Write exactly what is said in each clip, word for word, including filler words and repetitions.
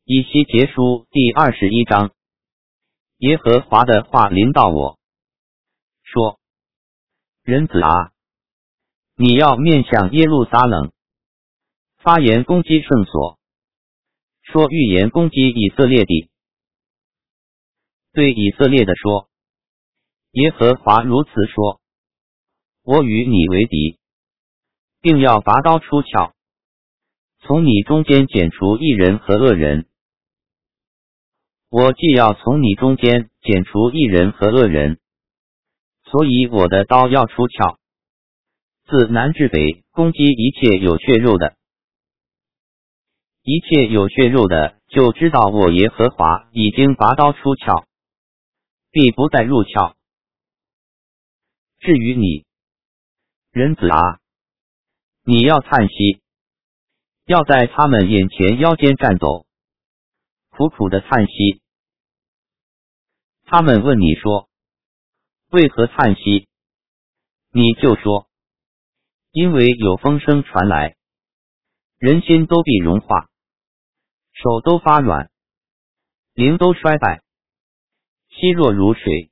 以西结书第二十一章，耶和华的话临到我，说：人子啊，你要面向耶路撒冷，发言攻击圣所，说预言攻击以色列地，对以色列的说：耶和华如此说，我与你为敌，并要拔刀出鞘，从你中间剪除义人和恶人。我既要从你中间剪除义人和恶人，所以我的刀要出鞘，自南至北攻击一切有血肉的。一切有血肉的就知道我耶和华已经拔刀出鞘，必不再入鞘。至于你，人子啊，你要叹息，要在他们眼前腰间战走，苦苦的叹息。他们问你说：为何叹息？你就说：因为有风声传来，人心都必融化，手都发软，灵都衰败，稀弱如水。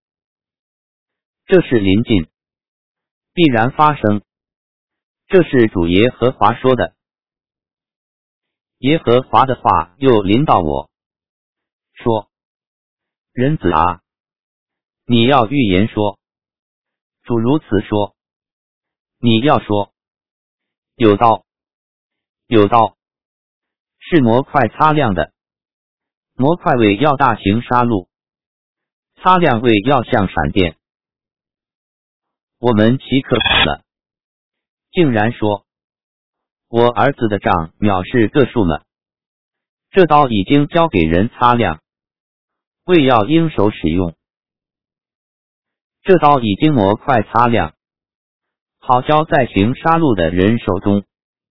这是临近，必然发生。这是主耶和华说的。耶和华的话又临到我，说：人子啊，你要预言说，主如此说，你要说：有刀，有刀，是模块擦亮的，模块为要大行杀戮，擦亮为要像闪电。我们岂可死了？竟然说，我儿子的杖藐视个数了。这刀已经交给人擦亮，为要应手使用。这刀已经模块擦亮，好交在行杀戮的人手中。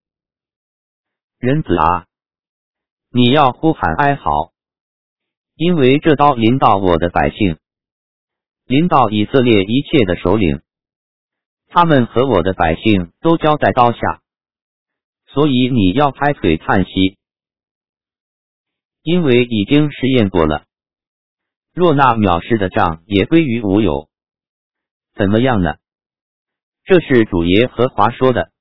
人子啊，你要呼喊哀嚎，因为这刀临到我的百姓，临到以色列一切的首领，他们和我的百姓都交在刀下，所以你要拍腿叹息，因为已经试验过了。若那藐视的杖也归于无有，怎么样呢？这是主耶和华说的。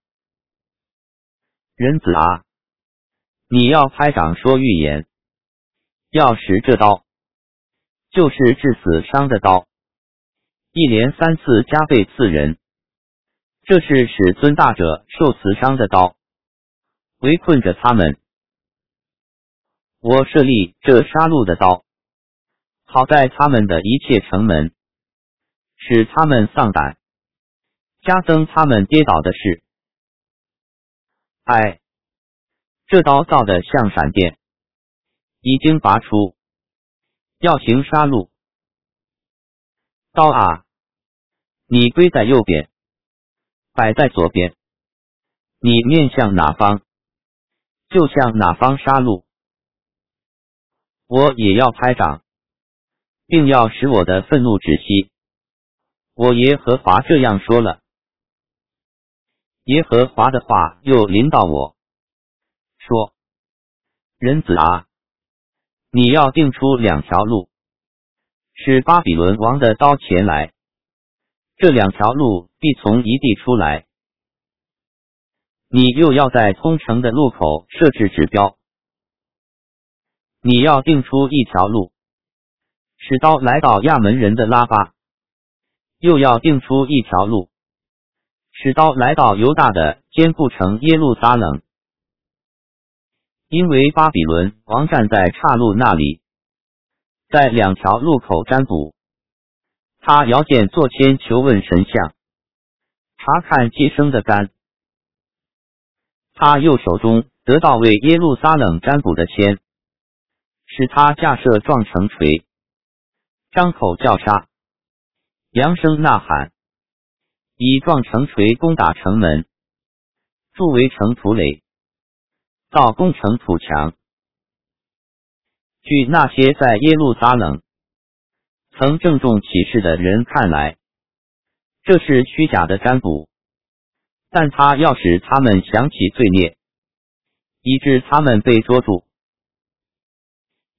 人子啊，你要拍掌说预言，要使这刀，就是致死伤的刀，一连三次加倍刺人。这是使尊大者受死伤的刀，围困着他们。我设立这杀戮的刀，好在他们的一切城门，使他们丧胆，加增他们跌倒的事。哎，这刀造的像闪电，已经拔出，要行杀戮。刀啊，你归在右边，摆在左边，你面向哪方，就向哪方杀戮。我也要拍掌，并要使我的愤怒止息。我耶和华这样说了。耶和华的话又临到我，说：人子啊，你要定出两条路，使巴比伦王的刀前来。这两条路必从一地出来。你又要在通城的路口设置指标。你要定出一条路，使刀来到亚门人的拉巴；又要定出一条路，使刀来到犹大的坚固城耶路撒冷。因为巴比伦王站在岔路那里，在两条路口占卜。他遥见座签求问神像，查看接生的杆。他右手中得到为耶路撒冷占卜的签，使他架设撞城锤，张口叫杀，扬声呐喊，以撞城锤攻打城门，筑围城土垒，造攻城土墙。据那些在耶路撒冷曾郑重启示的人看来，这是虚假的占卜，但他要使他们想起罪孽，以致他们被捉住。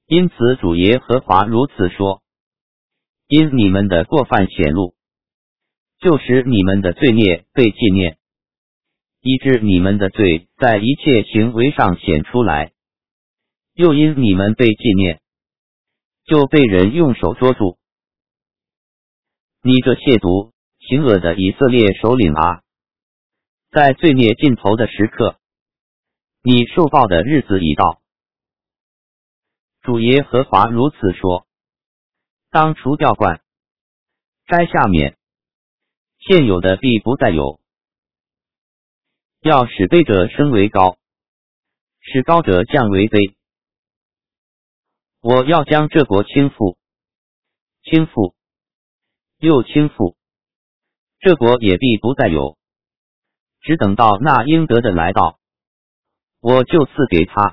因此主耶和华如此说：因你们的过犯显露，就使你们的罪孽被纪念，以致你们的罪在一切行为上显出来，又因你们被纪念，就被人用手捉住。你这亵渎行恶的以色列首领啊，在罪孽尽头的时刻，你受报的日子已到。主耶和华如此说：当除掉冠，摘下冕，现有的必不再有，要使卑者升为高，使高者降为卑。我要将这国倾覆，倾覆，又倾覆，这国也必不再有，只等到那应得的来到，我就赐给他。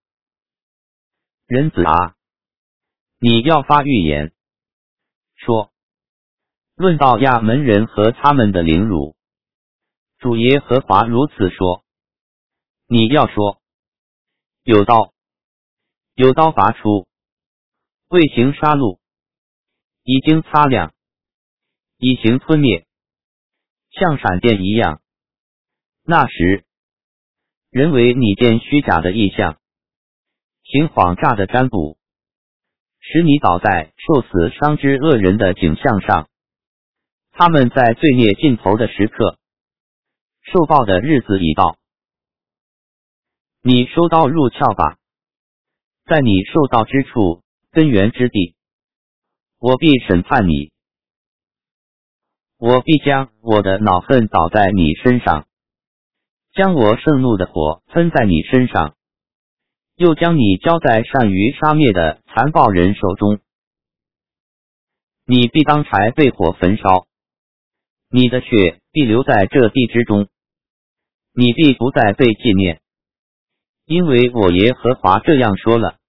人子啊，你要发预言，说：论到亚门人和他们的凌辱，主耶和华如此说：你要说，有刀，有刀拔出，未行杀戮，已经擦亮，已行吞灭，像闪电一样。那时，人为你见虚假的异象，行谎诈的占卜，使你倒在受死伤之恶人的景象上。他们在罪孽尽头的时刻，受报的日子已到。你收刀入鞘吧，在你受刀之处，根源之地，我必审判你，我必将我的恼恨倒在你身上，将我盛怒的火喷在你身上，又将你交在善于杀灭的残暴人手中。你必当柴被火焚烧，你的血必留在这地之中，你必不再被纪念，因为我耶和华这样说了。